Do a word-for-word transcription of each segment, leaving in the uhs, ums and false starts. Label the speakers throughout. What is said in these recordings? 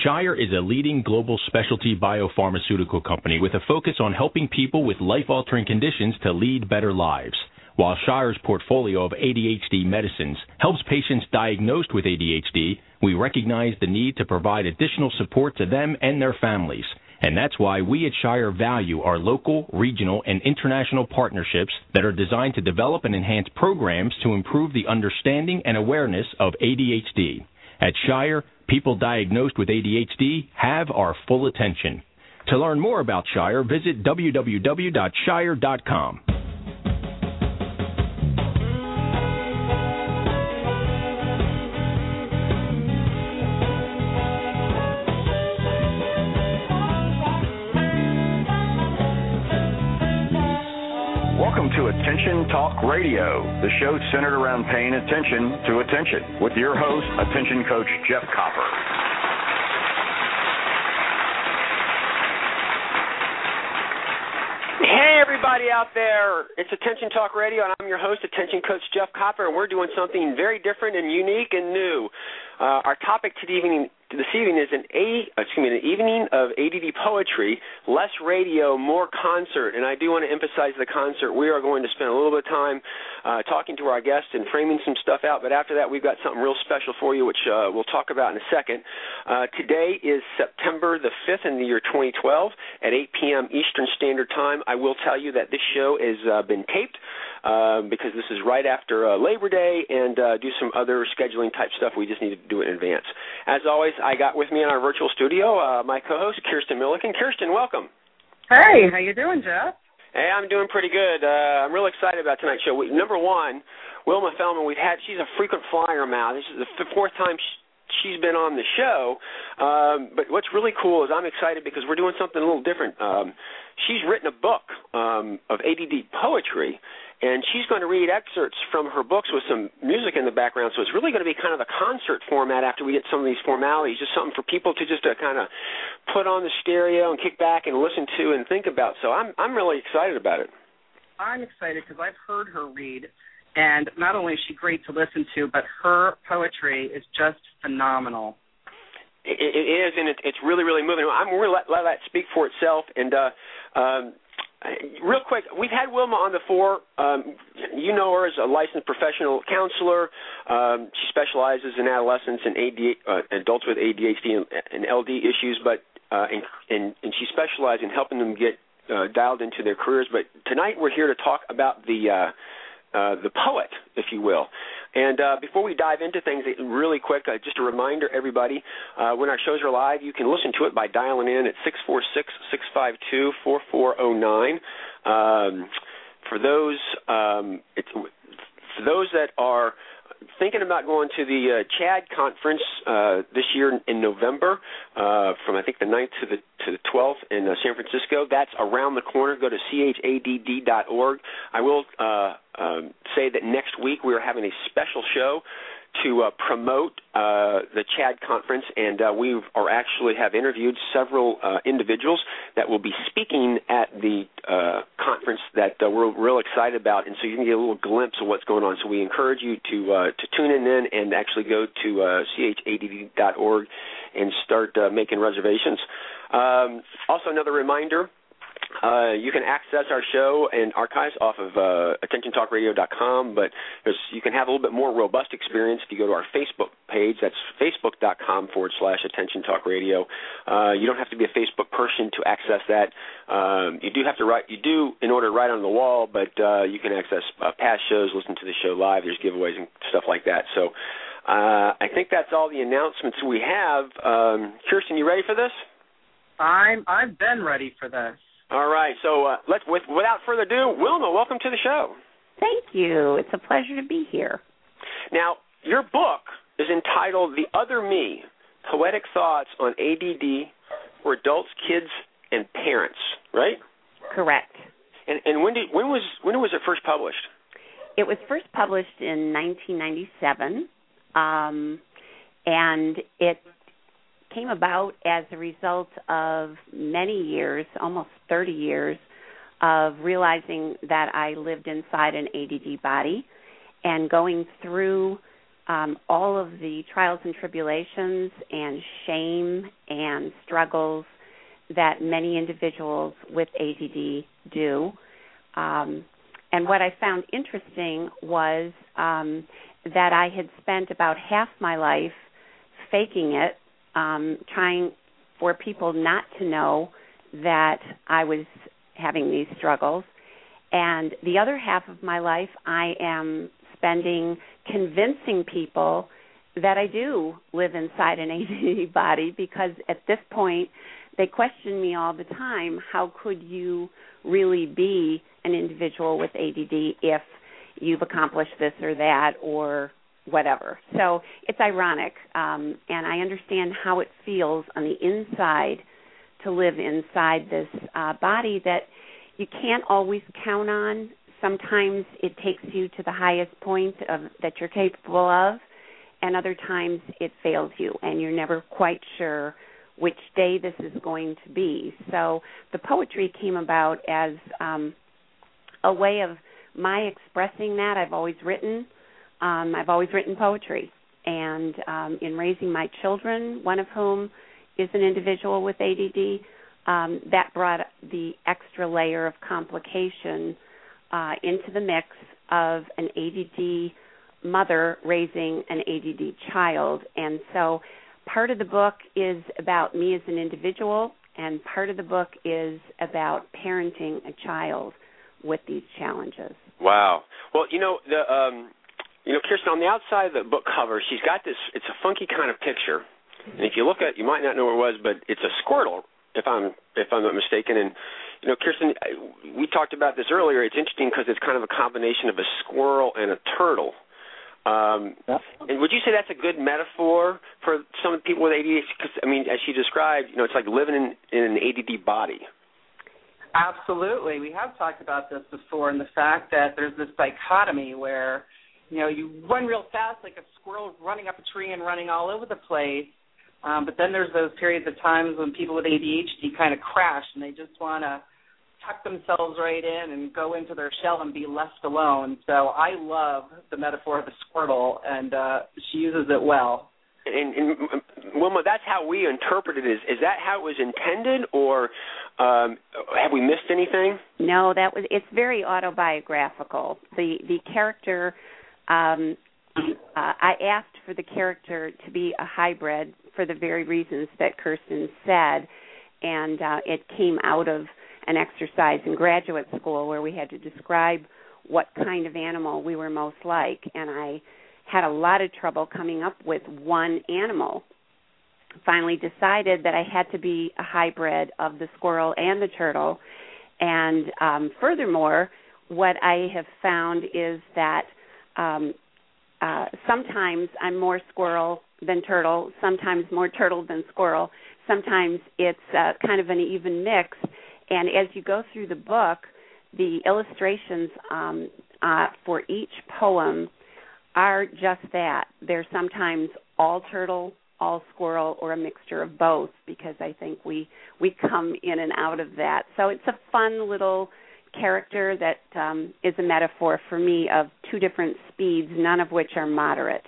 Speaker 1: Shire is a leading global specialty biopharmaceutical company with a focus on helping people with life-altering conditions to lead better lives. While Shire's portfolio of A D H D medicines helps patients diagnosed with A D H D, we recognize the need to provide additional support to them and their families. And that's why we at Shire value our local, regional, and international partnerships that are designed to develop and enhance programs to improve the understanding and awareness of A D H D. At Shire, people diagnosed with A D H D have our full attention. To learn more about Shire, visit w w w dot shire dot com.
Speaker 2: Welcome to Attention Talk Radio, the show centered around paying attention to attention, with your host, Attention Coach Jeff Copper.
Speaker 3: Hey, everybody out there. It's Attention Talk Radio, and I'm your host, Attention Coach Jeff Copper, and we're doing something very different and unique and new. Uh, our topic today evening, this evening is an, a, excuse me, an evening of A D D poetry, less radio, more concert. And I do want to emphasize the concert. We are going to spend a little bit of time uh, talking to our guests and framing some stuff out. But after that, we've got something real special for you, which uh, we'll talk about in a second. Uh, today is September the fifth in the year twenty twelve at eight p.m. Eastern Standard Time. I will tell you that this show has uh, been taped uh, because this is right after uh, Labor Day and uh, do some other scheduling type stuff. We just need to do it in advance. As always, I got with me in our virtual studio uh, my co-host, Kirsten Milliken. Kirsten, welcome.
Speaker 4: Hey, how you doing, Jeff?
Speaker 3: Hey, I'm doing pretty good. Uh, I'm real excited about tonight's show. We, number one, Wilma Feldman, we've had, she's a frequent flyer now. This is the fourth time she, she's been on the show. Um, but what's really cool is I'm excited because we're doing something a little different. Um, she's written a book um, of A D D poetry, and she's going to read excerpts from her books with some music in the background. So it's really going to be kind of a concert format after we get some of these formalities, just something for people to just uh, kind of put on the stereo and kick back and listen to and think about. So I'm I'm really excited about it.
Speaker 4: I'm excited because I've heard her read, and not only is she great to listen to, but her poetry is just phenomenal.
Speaker 3: It, it is, and it, it's really, really moving. I'm going to let, let that speak for itself. And uh, um, real quick, we've had Wilma on before. Um, you know her as a licensed professional counselor. Um, she specializes in adolescents and A D, uh, adults with A D H D and, and L D issues, but uh, and, and, and she specializes in helping them get uh, dialed into their careers. But tonight we're here to talk about the uh, uh, the poet, if you will. And uh, before we dive into things, really quick, uh, just a reminder, everybody, uh, when our shows are live, you can listen to it by dialing in at six four six, six five two, four four zero nine. Um, for those, um, it's, for those that are thinking about going to the uh, CHAD conference uh, this year in November, uh, from I think the ninth to the to the twelfth in uh, San Francisco. That's around the corner. Go to C H A D D dot org. I will uh, um, say that next week we are having a special show to uh, promote uh, the CHAD conference, and uh, we are actually have interviewed several uh, individuals that will be speaking at the uh, conference that uh, we're real excited about, and so you can get a little glimpse of what's going on. So we encourage you to uh, to tune in then and actually go to uh, C H A D D dot org and start uh, making reservations. Um, also, another reminder, Uh, you can access our show and archives off of uh, attention talk radio dot com, but there's, you can have a little bit more robust experience if you go to our Facebook page. That's facebook.com forward slash Attention Talk Radio. Uh, you don't have to be a Facebook person to access that. Um, you do have to write, you do in order to write on the wall, but uh, you can access uh, past shows, listen to the show live. There's giveaways and stuff like that. So uh, I think that's all the announcements we have. Um, Kirsten, you ready for this?
Speaker 4: I'm, I've been ready for this.
Speaker 3: All right, so uh, let's, with, without further ado, Wilma, welcome to the show.
Speaker 5: Thank you. It's a pleasure to be here.
Speaker 3: Now, your book is entitled The Other Me, Poetic Thoughts on A D D for Adults, Kids, and Parents, right?
Speaker 5: Correct.
Speaker 3: And, and when, did, when, was, when was it first published?
Speaker 5: It was first published in nineteen ninety-seven, um, and it came about as a result of many years, almost thirty years, of realizing that I lived inside an A D D body and going through um, all of the trials and tribulations and shame and struggles that many individuals with A D D do. Um, and what I found interesting was um, that I had spent about half my life faking it, um, trying for people not to know that I was having these struggles. And the other half of my life I am spending convincing people that I do live inside an A D D body, because at this point they question me all the time, how could you really be an individual with A D D if you've accomplished this or that or whatever. So it's ironic, um, and I understand how it feels on the inside to live inside this uh, body that you can't always count on. Sometimes it takes you to the highest point of, that you're capable of, and other times it fails you, and you're never quite sure which day this is going to be. So the poetry came about as um, a way of my expressing that. I've always written. Um, I've always written poetry. And um, in raising my children, one of whom is an individual with A D D, um, that brought the extra layer of complication uh, into the mix of an A D D mother raising an A D D child. And so part of the book is about me as an individual, and part of the book is about parenting a child with these challenges.
Speaker 3: Wow. Well, you know, the um, you know, Kirsten, on the outside of the book cover, she's got this, it's a funky kind of picture. And if you look at, you might not know what it was, but it's a Squirtle, if I'm if I'm not mistaken. And, you know, Kirsten, we talked about this earlier. It's interesting because it's kind of a combination of a squirrel and a turtle. Um, and would you say that's a good metaphor for some of the people with A D H D? Because, I mean, as she described, you know, it's like living in, in an A D D body.
Speaker 4: Absolutely. We have talked about this before, and the fact that there's this dichotomy where, you know, you run real fast like a squirrel running up a tree and running all over the place, um, but then there's those periods of times when people with A D H D kind of crash and they just want to tuck themselves right in and go into their shell and be left alone. So I love the metaphor of the Squirtle, and uh, she uses it well.
Speaker 3: And, and Wilma, that's how we interpret it. Is is that how it was intended, or um, have we missed anything?
Speaker 5: No, that was. It's very autobiographical. The the character. Um, uh, I asked for the character to be a hybrid for the very reasons that Kirsten said, and uh, it came out of an exercise in graduate school where we had to describe what kind of animal we were most like, and I had a lot of trouble coming up with one animal. Finally decided that I had to be a hybrid of the squirrel and the turtle, and um, furthermore, what I have found is that um, uh, sometimes I'm more squirrel than turtle, sometimes more turtle than squirrel, sometimes it's uh, kind of an even mix. And as you go through the book, the illustrations um, uh, for each poem are just that. They're sometimes all turtle, all squirrel, or a mixture of both, because I think we, we come in and out of that. So it's a fun little character that um, is a metaphor for me of two different speeds, none of which are moderate.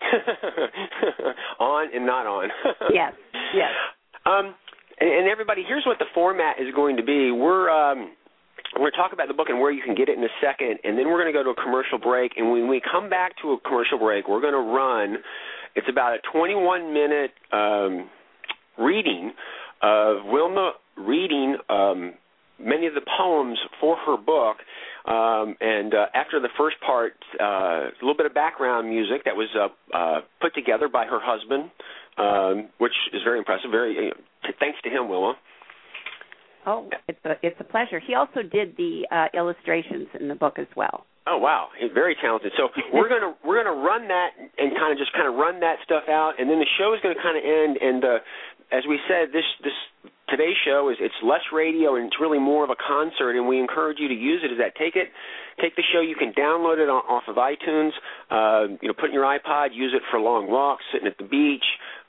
Speaker 3: On and not on.
Speaker 5: Yes, yes.
Speaker 3: Um, and, and everybody, here's what the format is going to be. We're um, we're going to talk about the book and where you can get it in a second, and then we're going to go to a commercial break. And when we come back to a commercial break, we're going to run, it's about a twenty-one minute um, reading of Wilma reading um, many of the poems for her book. Um, and uh, after the first part, uh, a little bit of background music that was uh, uh, put together by her husband, um, which is very impressive. Very uh, thanks to him, Wilma.
Speaker 5: Oh, it's a it's a pleasure. He also did the uh, illustrations in the book as well.
Speaker 3: Oh wow, he's very talented. So we're gonna we're gonna run that and kind of just kind of run that stuff out, and then the show is going to kind of end. And uh, as we said, this this today's show is it's less radio and it's really more of a concert, and we encourage you to use it as that. Take it, take the show. You can download it on, off of iTunes. Uh, you know, put in your iPod, use it for long walks, sitting at the beach.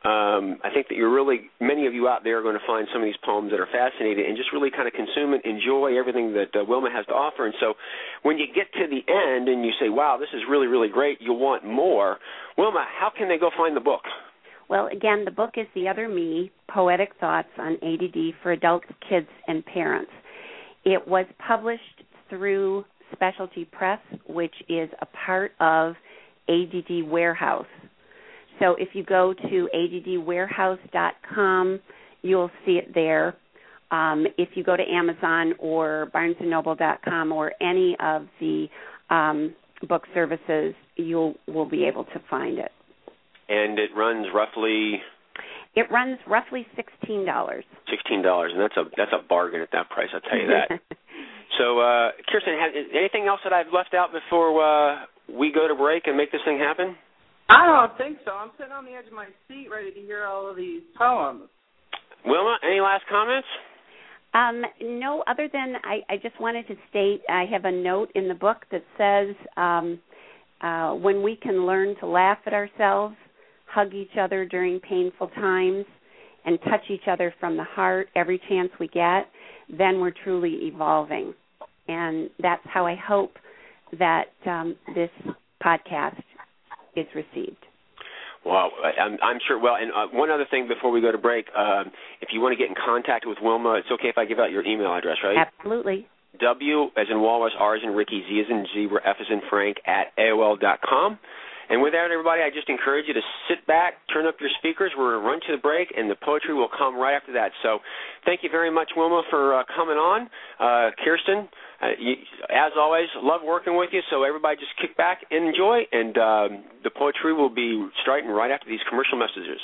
Speaker 3: Um, I think that you're really, many of you out there are going to find some of these poems that are fascinating and just really kind of consume and enjoy everything that uh, Wilma has to offer. And so when you get to the end and you say, wow, this is really, really great, you'll want more. Wilma, how can they go find the book?
Speaker 5: Well, again, the book is The Other Me, Poetic Thoughts on A D D for Adults, Kids, and Parents. It was published through Specialty Press, which is a part of A D D Warehouse. So if you go to A D D warehouse dot com, you'll see it there. Um, if you go to Amazon or barnes and noble dot com or any of the um, book services, you will be able to find it.
Speaker 3: And it runs roughly?
Speaker 5: It runs roughly sixteen dollars.
Speaker 3: sixteen dollars, and that's a that's a bargain at that price, I'll tell you that. So, uh, Kirsten, has, anything else that I've left out before uh, we go to break and make this thing happen?
Speaker 4: I don't think so. I'm sitting on the edge of my seat ready to hear all of these poems.
Speaker 3: Wilma, any last comments?
Speaker 5: Um, no, other than I, I just wanted to state I have a note in the book that says um, uh, when we can learn to laugh at ourselves, hug each other during painful times, and touch each other from the heart every chance we get, then we're truly evolving. And that's how I hope that um, this podcast is received.
Speaker 3: Well, I'm, I'm sure. Well, and uh, one other thing before we go to break, uh, if you want to get in contact with Wilma, it's okay if I give out your email address, right?
Speaker 5: Absolutely.
Speaker 3: W as in Walrus, R as in Ricky, Z as in Zebra, F as in Frank at A O L dot com. And with that, everybody, I just encourage you to sit back, turn up your speakers. We're going to run to the break, and the poetry will come right after that. So thank you very much, Wilma, for uh, coming on. Uh, Kirsten, uh, you, as always, love working with you. So everybody just kick back and enjoy, and um, the poetry will be starting right after these commercial messages.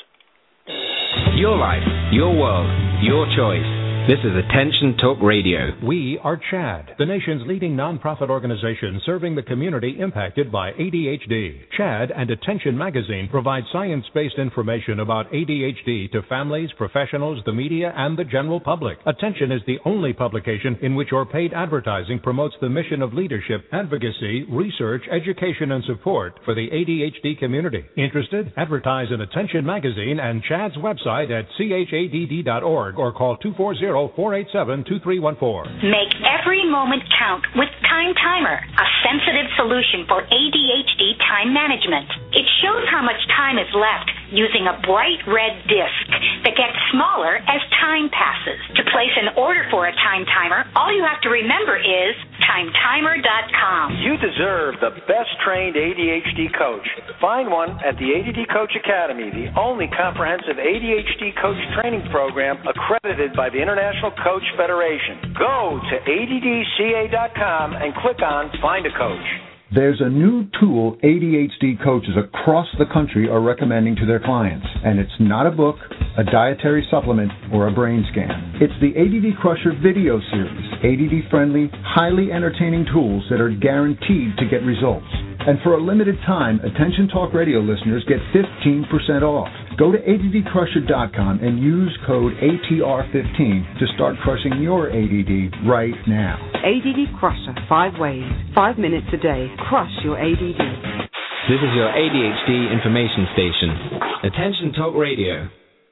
Speaker 6: Your life, your world, your choice. This is Attention Talk Radio.
Speaker 7: We are CHADD, the nation's leading nonprofit organization serving the community impacted by A D H D. CHADD and Attention Magazine provide science-based information about A D H D to families, professionals, the media, and the general public. Attention is the only publication in which your paid advertising promotes the mission of leadership, advocacy, research, education, and support for the A D H D community. Interested? Advertise in Attention Magazine and CHADD's website at C H A D D dot org or call two four zero, four eight seven, two three one four.
Speaker 8: Make every moment count with Time Timer, a sensitive solution for A D H D time management. It shows how much time is left using a bright red disc that gets smaller as time passes. To place an order for a Time Timer, all you have to remember is time timer dot com.
Speaker 9: You deserve the best trained A D H D coach. Find one at the A D D Coach Academy, the only comprehensive A D H D coach training program accredited by the International Coach Federation. Go to A D D C A dot com and click on Find a Coach.
Speaker 10: There's a new tool A D H D coaches across the country are recommending to their clients, and it's not a book, a dietary supplement, or a brain scan. It's the A D D Crusher video series, A D D-friendly, highly entertaining tools that are guaranteed to get results. And for a limited time, Attention Talk Radio listeners get fifteen percent off. Go to A D D crusher dot com and use code A T R fifteen to start crushing your A D D right now.
Speaker 11: A D D Crusher, five ways, five minutes a day. Crush your A D D.
Speaker 6: This is your A D H D information station. Attention Talk Radio.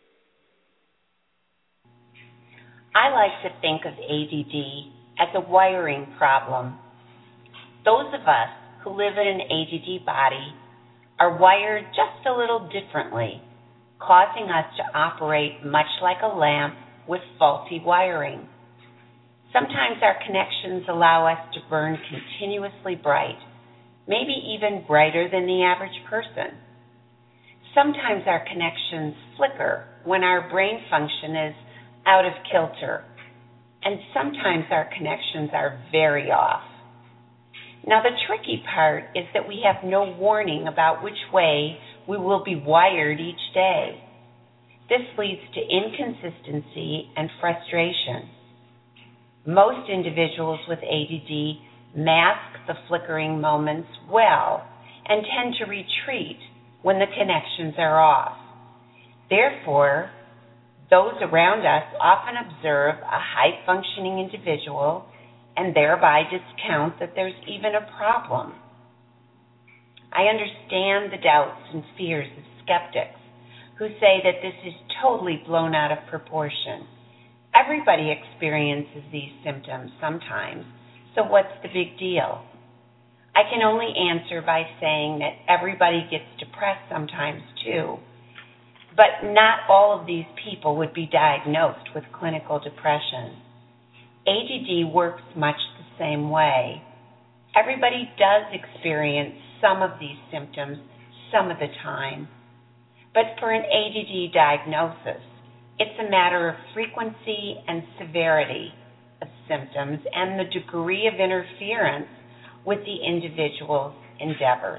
Speaker 12: I like to think of A D D as a wiring problem. Those of us who live in an A D D body are wired just a little differently, causing us to operate much like a lamp with faulty wiring. Sometimes our connections allow us to burn continuously bright, maybe even brighter than the average person. Sometimes our connections flicker when our brain function is out of kilter, and sometimes our connections are very off. Now, the tricky part is that we have no warning about which way we will be wired each day. This leads to inconsistency and frustration. Most individuals with A D D mask the flickering moments well and tend to retreat when the connections are off. Therefore, those around us often observe a high-functioning individual and thereby discount that there's even a problem. I understand the doubts and fears of skeptics, who say that this is totally blown out of proportion. Everybody experiences these symptoms sometimes, so what's the big deal? I can only answer by saying that everybody gets depressed sometimes too, but not all of these people would be diagnosed with clinical depression. A D D works much the same way. Everybody does experience some of these symptoms some of the time, but for an A D D diagnosis, it's a matter of frequency and severity of symptoms and the degree of interference with the individual's endeavors.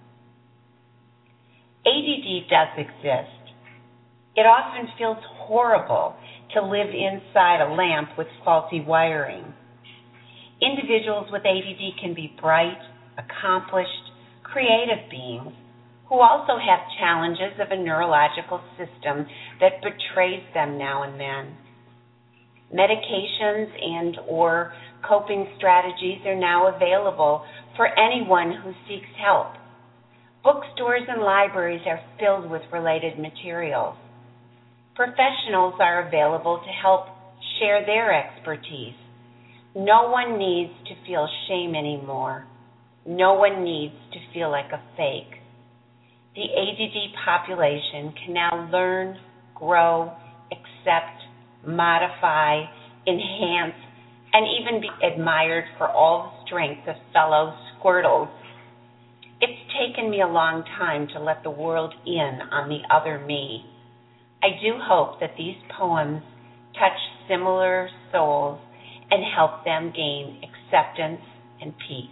Speaker 12: A D D does exist. It often feels horrible to live inside a lamp with faulty wiring. Individuals with A D D can be bright, accomplished, creative beings who also have challenges of a neurological system that betrays them now and then. Medications and or coping strategies are now available for anyone who seeks help. Bookstores and libraries are filled with related materials. Professionals are available to help share their expertise. No one needs to feel shame anymore. No one needs to feel like a fake. The A D D population can now learn, grow, accept, modify, enhance, and even be admired for all the strength of fellow Squirtles. It's taken me a long time to let the world in on the other me. I do hope that these poems touch similar souls and help them gain acceptance and peace.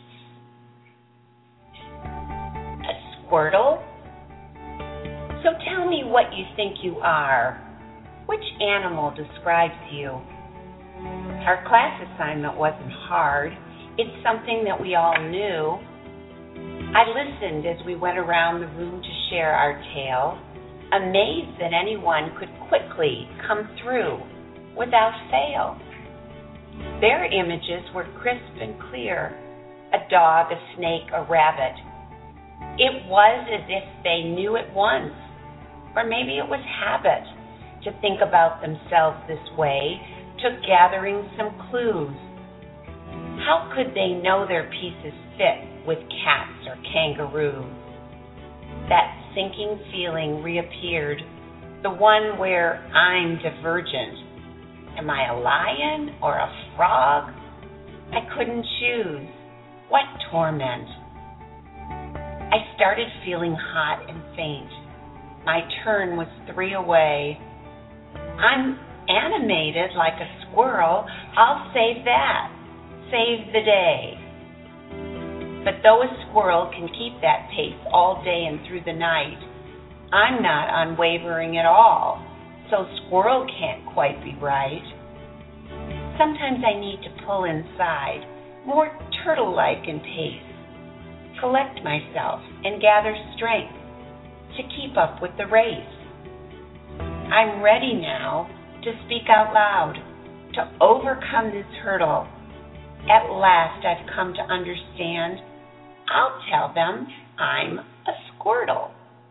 Speaker 12: A Squirtle? So tell me what you think you are. Which animal describes you? Our class assignment wasn't hard. It's something that we all knew. I listened as we went around the room to share our tale, amazed that anyone could quickly come through without fail. Their images were crisp and clear, a dog, a snake, a rabbit. It was as if they knew at once, or maybe it was habit to think about themselves this way, took gathering some clues. How could they know their pieces fit with cats or kangaroos? That sinking feeling reappeared, the one where I'm divergent. Am I a lion or a frog? I couldn't choose. What torment! I started feeling hot and faint. My turn was three away. I'm animated like a squirrel. I'll save that. Save the day. But though a squirrel can keep that pace all day and through the night, I'm not unwavering at all, so squirrel can't quite be right. Sometimes I need to pull inside, more turtle-like in pace, collect myself and gather strength to keep up with the race. I'm ready now to speak out loud, to overcome this hurdle. At last I've come to understand. I'll tell them I'm a Squirtle.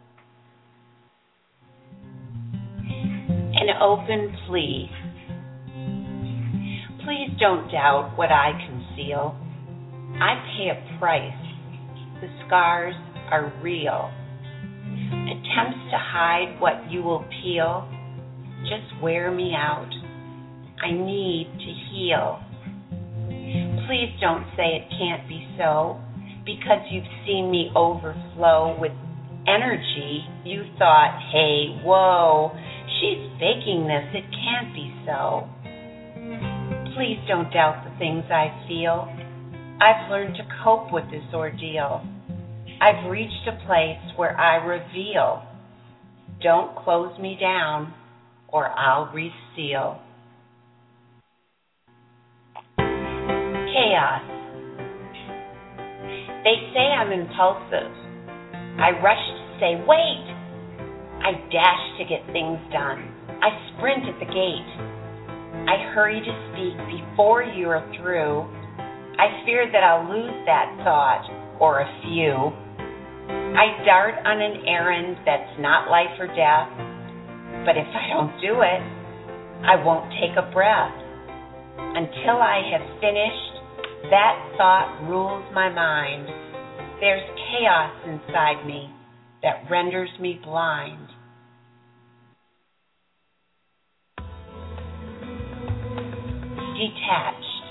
Speaker 12: An open plea. Please don't doubt what I conceal. I pay a price. The scars are real. Attempts to hide what you will peel just wear me out. I need to heal. Please don't say it can't be so, because you've seen me overflow with energy. You thought, hey, whoa, she's faking this. It can't be so. Please don't doubt the things I feel. I've learned to cope with this ordeal. I've reached a place where I reveal. Don't close me down, or I'll reseal. Chaos. They say I'm impulsive. I rush to say, wait. I dash to get things done. I sprint at the gate. I hurry to speak before you are through. I fear that I'll lose that thought, or a few. I dart on an errand that's not life or death. But if I don't do it, I won't take a breath. Until I have finished, that thought rules my mind. There's chaos inside me that renders me blind. Detached.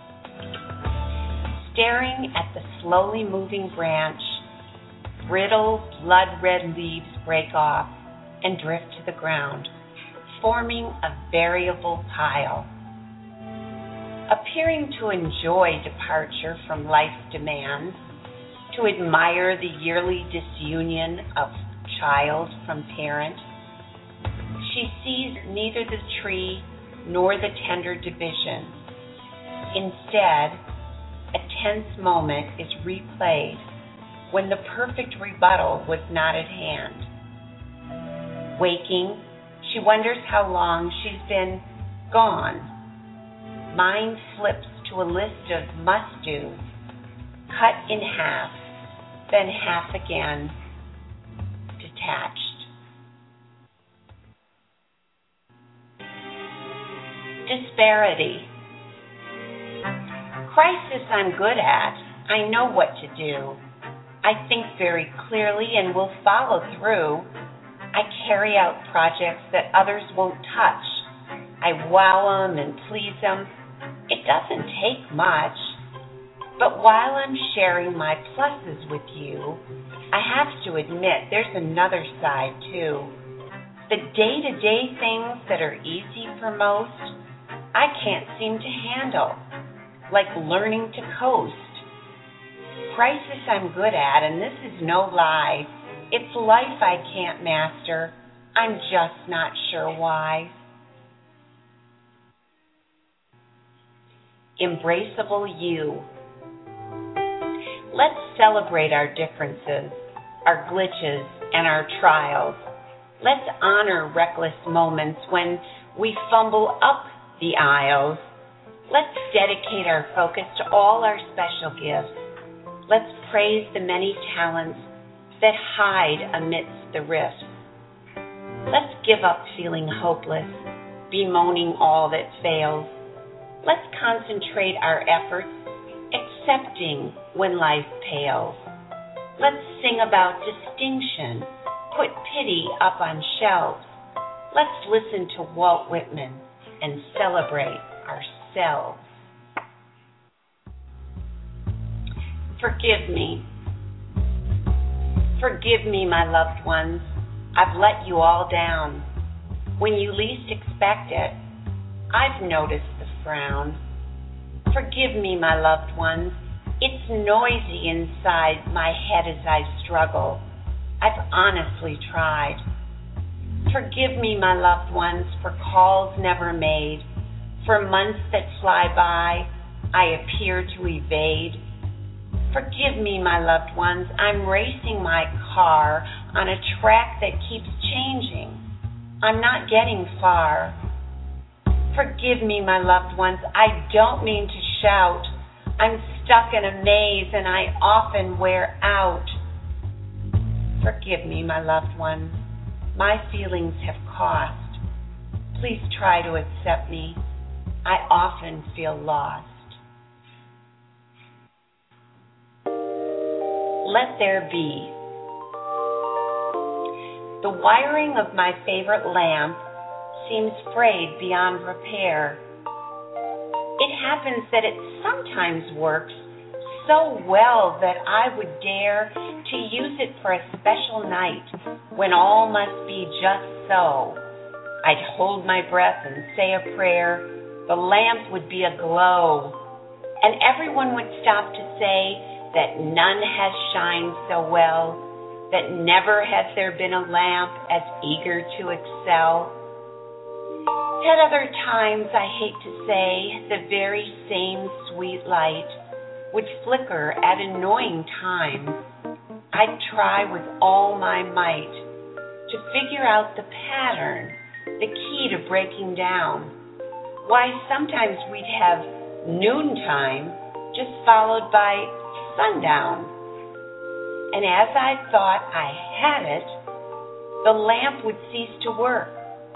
Speaker 12: Staring at the slowly moving branch, brittle, blood-red leaves break off and drift to the ground, forming a variable pile. Appearing to enjoy departure from life's demands, to admire the yearly disunion of child from parent, she sees neither the tree nor the tender division. Instead, a tense moment is replayed when the perfect rebuttal was not at hand. Waking, she wonders how long she's been gone. Mind flips to a list of must-dos, cut in half, then half again, detached. Disparity. Crisis I'm good at. I know what to do. I think very clearly and will follow through. I carry out projects that others won't touch. I wow them and please them. It doesn't take much. But while I'm sharing my pluses with you, I have to admit there's another side too. The day-to-day things that are easy for most, I can't seem to handle, like learning to coast. Crisis I'm good at, and this is no lie. It's life I can't master. I'm just not sure why. Embraceable you. Let's celebrate our differences, our glitches, and our trials. Let's honor reckless moments when we fumble up the aisles. Let's dedicate our focus to all our special gifts. Let's praise the many talents that hide amidst the rifts. Let's give up feeling hopeless, bemoaning all that fails. Let's concentrate our efforts accepting when life pales. Let's sing about distinction, put pity up on shelves. Let's listen to Walt Whitman and celebrate ourselves. Forgive me. Forgive me, my loved ones. I've let you all down. When you least expect it, I've noticed the frown. Forgive me, my loved ones. It's noisy inside my head as I struggle. I've honestly tried. Forgive me, my loved ones, for calls never made. For months that fly by, I appear to evade. Forgive me, my loved ones. I'm racing my car on a track that keeps changing. I'm not getting far. Forgive me, my loved ones. I don't mean to shout. I'm stuck in a maze and I often wear out. Forgive me, my loved ones. My feelings have cost. Please try to accept me. I often feel lost. Let there be. The wiring of my favorite lamp seems frayed beyond repair. It happens that it sometimes works so well that I would dare to use it for a special night when all must be just so. I'd hold my breath and say a prayer. The lamp would be aglow, and everyone would stop to say that none has shined so well, that never has there been a lamp as eager to excel. At other times, I hate to say, the very same sweet light would flicker at annoying times. I'd try with all my might to figure out the pattern, the key to breaking down. Why, sometimes we'd have noontime just followed by sundown. And as I thought I had it, the lamp would cease to work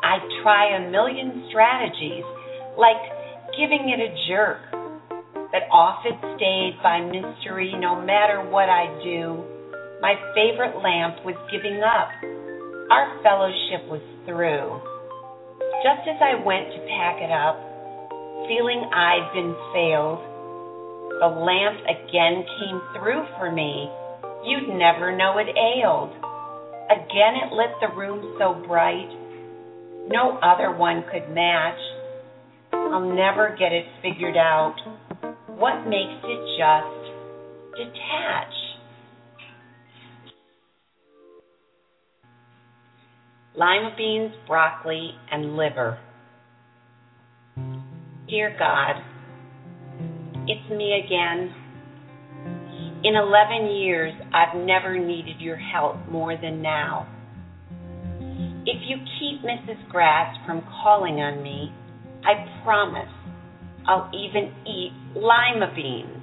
Speaker 12: I'd try a million strategies, like giving it a jerk. But off it stayed by mystery no matter what I do. My favorite lamp was giving up. Our fellowship was through. Just as I went to pack it up, feeling I'd been failed, the lamp again came through for me. You'd never know it ailed. Again it lit the room so bright, no other one could match. I'll never get it figured out. What makes it just detach? Lima beans, broccoli, and liver. Dear God, it's me again. In eleven years, I've never needed your help more than now. If you keep Missus Grass from calling on me, I promise I'll even eat lima beans.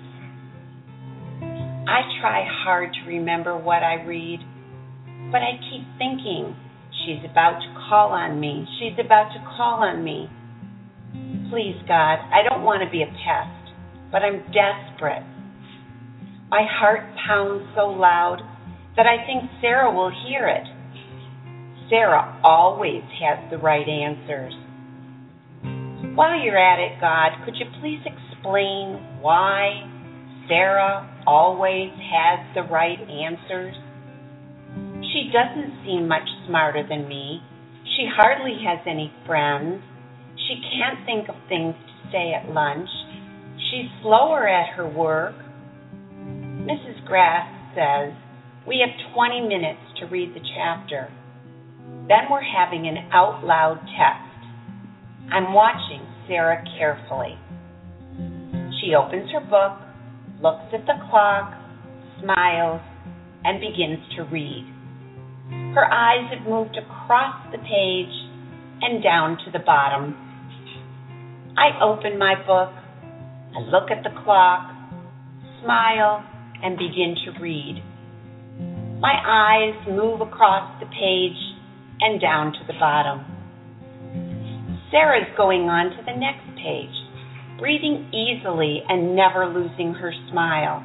Speaker 12: I try hard to remember what I read, but I keep thinking, she's about to call on me. She's about to call on me. Please, God, I don't want to be a pest, but I'm desperate. My heart pounds so loud that I think Sarah will hear it. Sarah always has the right answers. While you're at it, God, could you please explain why Sarah always has the right answers? She doesn't seem much smarter than me. She hardly has any friends. She can't think of things to say at lunch. She's slower at her work. Missus Grass says we have twenty minutes to read the chapter. Then we're having an out loud test. I'm watching Sarah carefully. She opens her book, looks at the clock, smiles, and begins to read. Her eyes have moved across the page and down to the bottom. I open my book, I look at the clock, smile, and begin to read. My eyes move across the page and down to the bottom. Sarah's going on to the next page, breathing easily and never losing her smile.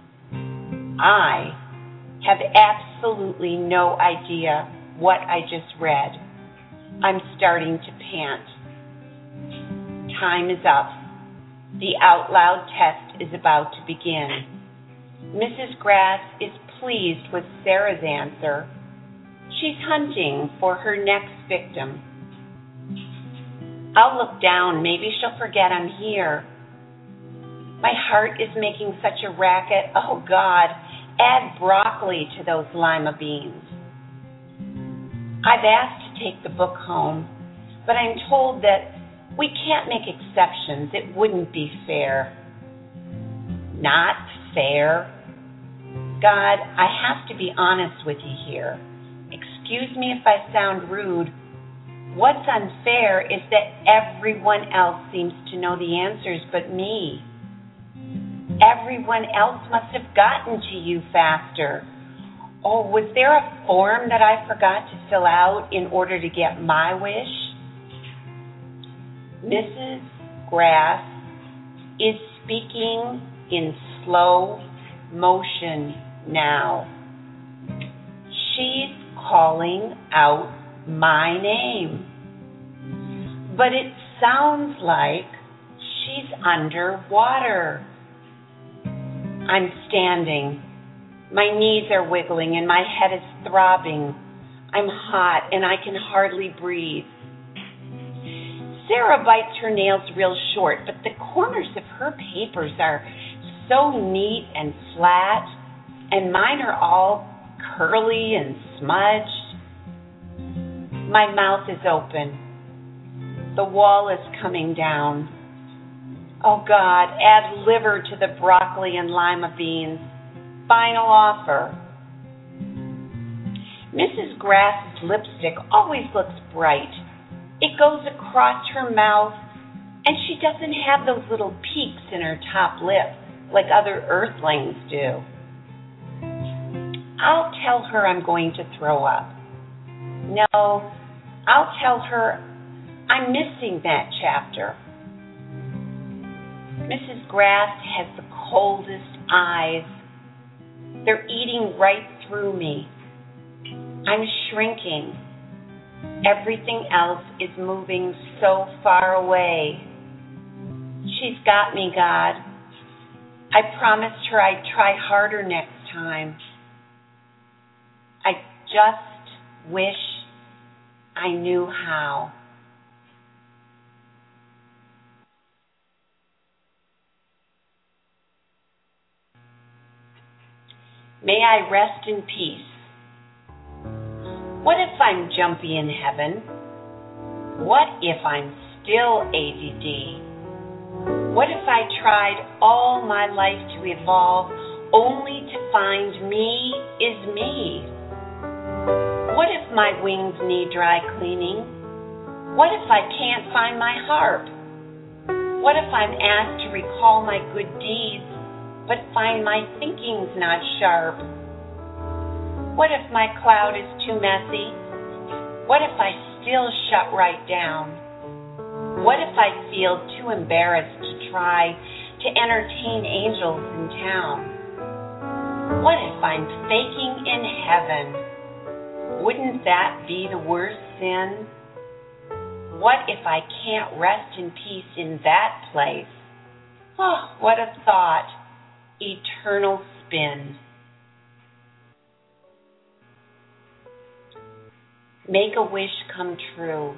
Speaker 12: I have absolutely no idea what I just read. I'm starting to pant. Time is up. The out loud test is about to begin. Missus Grass is pleased with Sarah's answer. She's hunting for her next victim. I'll look down. Maybe she'll forget I'm here. My heart is making such a racket. Oh, God, add broccoli to those lima beans. I've asked to take the book home, but I'm told that we can't make exceptions. It wouldn't be fair. Not fair? God, I have to be honest with you here. Excuse me if I sound rude. What's unfair is that everyone else seems to know the answers but me. Everyone else must have gotten to you faster. Oh, was there a form that I forgot to fill out in order to get my wish? Missus Grass is speaking in slow motion now. She's calling out my name. But it sounds like she's underwater. I'm standing. My knees are wiggling and my head is throbbing. I'm hot and I can hardly breathe. Sarah bites her nails real short, but the corners of her papers are so neat and flat, and mine are all curly and smudged. My mouth is open. The wall is coming down. Oh, God, add liver to the broccoli and lima beans. Final offer. Missus Grass's lipstick always looks bright. It goes across her mouth, and she doesn't have those little peaks in her top lip like other earthlings do. I'll tell her I'm going to throw up. No, I'll tell her I'm missing that chapter. Missus Grass has the coldest eyes. They're eating right through me. I'm shrinking. Everything else is moving so far away. She's got me, God. I promised her I'd try harder next time. I just wish I knew how. May I rest in peace. What if I'm jumpy in heaven? What if I'm still A D D? What if I tried all my life to evolve only to find me is me? What if my wings need dry cleaning? What if I can't find my harp? What if I'm asked to recall my good deeds but find my thinking's not sharp? What if my cloud is too messy? What if I still shut right down? What if I feel too embarrassed to try to entertain angels in town? What if I'm faking in heaven? Wouldn't that be the worst sin? What if I can't rest in peace in that place? Oh, what a thought. Eternal spin. Make a wish come true.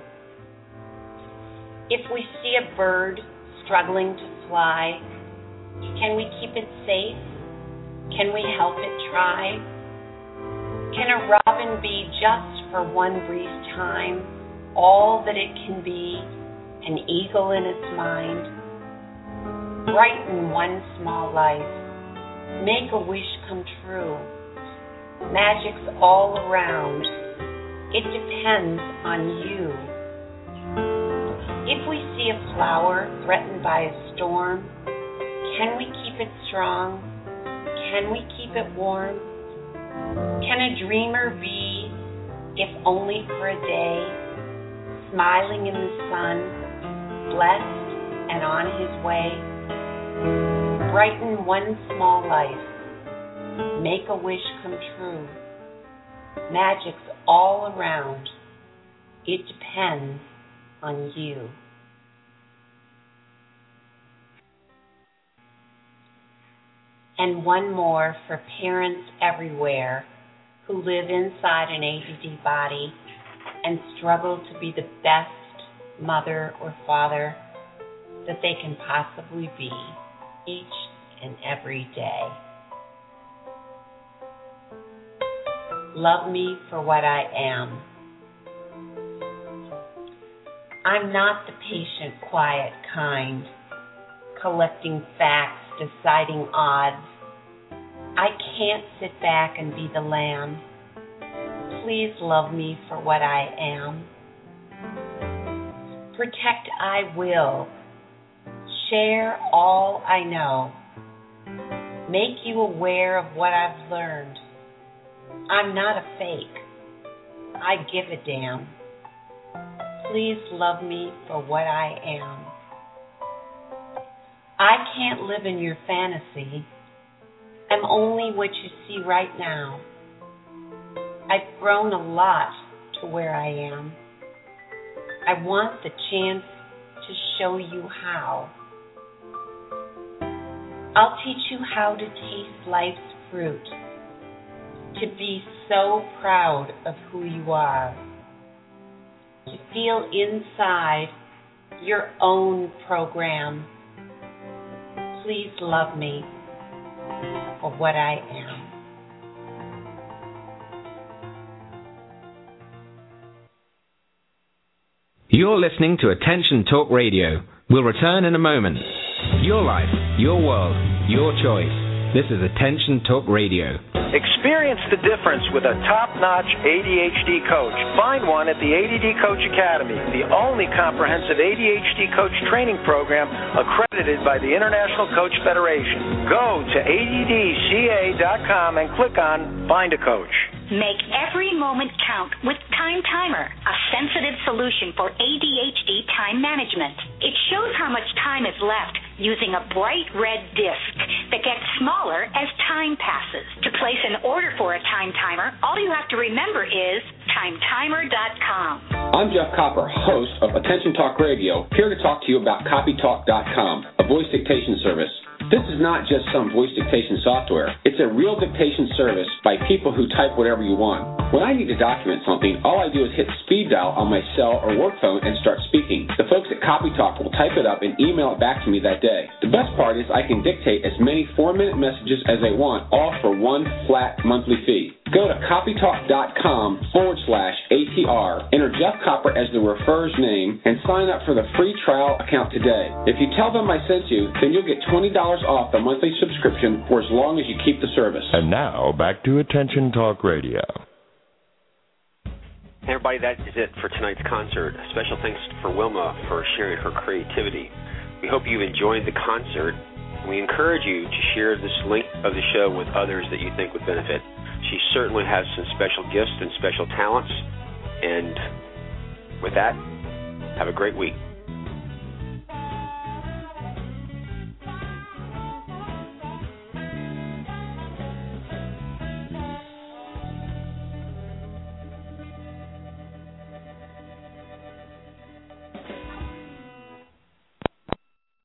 Speaker 12: If we see a bird struggling to fly, can we keep it safe? Can we help it try? Can a robin be just for one brief time all that it can be, an eagle in its mind? Brighten one small life. Make a wish come true. Magic's all around. It depends on you. If we see a flower threatened by a storm, can we keep it strong? Can we keep it warm? Can a dreamer be, if only for a day, smiling in the sun, blessed and on his way? Brighten one small life. Make a wish come true. Magic's all around. It depends on you. And one more for parents everywhere who live inside an A D D body and struggle to be the best mother or father that they can possibly be each and every day. Love me for what I am. I'm not the patient, quiet kind, collecting facts, deciding odds. I can't sit back and be the lamb. Please love me for what I am. Protect I will. Share all I know. Make you aware of what I've learned. I'm not a fake. I give a damn. Please love me for what I am. I can't live in your fantasy. I'm only what you see right now. I've grown a lot to where I am. I want the chance to show you how. I'll teach you how to taste life's fruit, to be so proud of who you are, to feel inside your own program. Please love me for what I am.
Speaker 6: You're listening to Attention Talk Radio. We'll return in a moment. Your life, your world, your choice. This is Attention Talk Radio.
Speaker 9: Experience the difference with a top-notch A D H D coach. Find one at the A D D Coach Academy, the only comprehensive A D H D coach training program accredited by the International Coach Federation. Go to A D D C A dot com and click on Find a Coach.
Speaker 8: Make every moment count with Time Timer, a sensitive solution for A D H D time management. It shows how much time is left using a bright red disc that gets smaller as time passes. To place an order for a Time Timer, all you have to remember is time timer dot com.
Speaker 13: I'm Jeff Copper, host of Attention Talk Radio, here to talk to you about copy talk dot com, a voice dictation service. This is not just some voice dictation software. It's a real dictation service by people who type whatever you want. When I need to document something, all I do is hit speed dial on my cell or work phone and start speaking. The folks at CopyTalk will type it up and email it back to me that day. The best part is I can dictate as many four-minute messages as I want, all for one flat monthly fee. Go to copytalk.com forward slash ATR, enter Jeff Copper as the referrer's name, and sign up for the free trial account today. If you tell them I sent you, then you'll get twenty dollars off the monthly subscription for as long as you keep the service.
Speaker 14: And now, back to Attention Talk Radio.
Speaker 3: Hey everybody, that is it for tonight's concert. A special thanks for Wilma for sharing her creativity. We hope you enjoyed the concert. We encourage you to share this link of the show with others that you think would benefit. She certainly has some special gifts and special talents. And with that, have a great week.